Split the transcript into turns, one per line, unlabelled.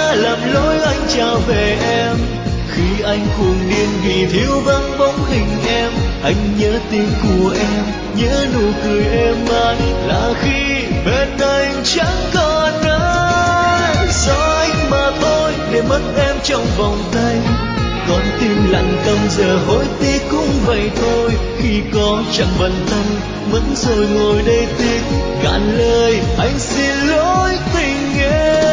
đã làm lỗi anh trả về em. Khi anh cuồng điên vì thiếu vắng bóng hình em, anh nhớ tiếng của em, nhớ nụ cười êm ái. Là khi bên anh chẳng còn ai, do anh mà thôi để mất em trong vòng tay. Con tim lặng câm giờ hối tiếc cũng vậy thôi. Khi có chẳng bận tâm, mất rồi ngồi đây tiếc gạn lời anh xin lỗi tình em.